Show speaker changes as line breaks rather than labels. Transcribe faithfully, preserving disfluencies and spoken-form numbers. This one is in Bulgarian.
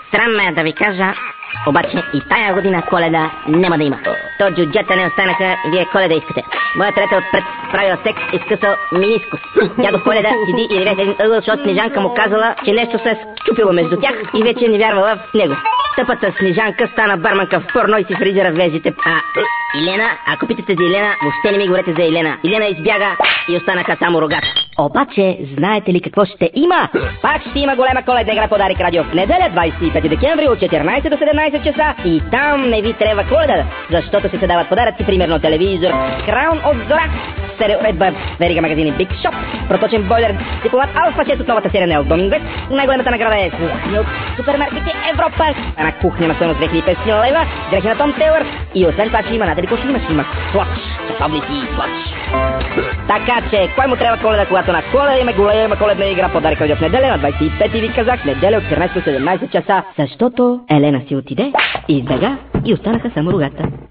Срам ме да ви кажа, обаче и тая година Коледа няма да има. То джуджета не останаха и вие Коледа искате. Моя трета отпред правила секс и скъсал минискус. Дядо Коледа седи и реве в един ъгъл, защото Снежанка му казала, че нещо се е счупило между тях и вече не вярвала в него. Тъпата Снежанка стана барманка в порно и си фризира веждите. А Илена, ако питате за Илена, въобще не ми говорете за Илена. Илена избяга и останаха само рогата. Обаче, знаете ли какво ще има? Пак ще има голема коледна игра по Дарик Радио в неделя, двадесет и пети декември от четиринадесет до седемнадесет часа и там не ви трябва Коледа, защото се се дават подаръци, примерно телевизор, краун от Зора, стереоредба, верига магазини Big Shop, проточен бойлер, дипломат Алфа шест от новата серия Неодоминг Вест, най-големата награда е кухня от супермаркете Европа, една кухня на стойност две хиляди и петстотин лева, дрехи на Том Тейлър и освен това ще има, надали какво ще има, ще има плач, часовници и плач. Така че, кой му трябва Коледа, когато на Коледа има голема коледна игра по Дарик Радио в неделя на двадесет и пети ви казах, неделя от четиринадесет до седемнадесет часа, защото Елена си отиде, избега и останаха само рогата.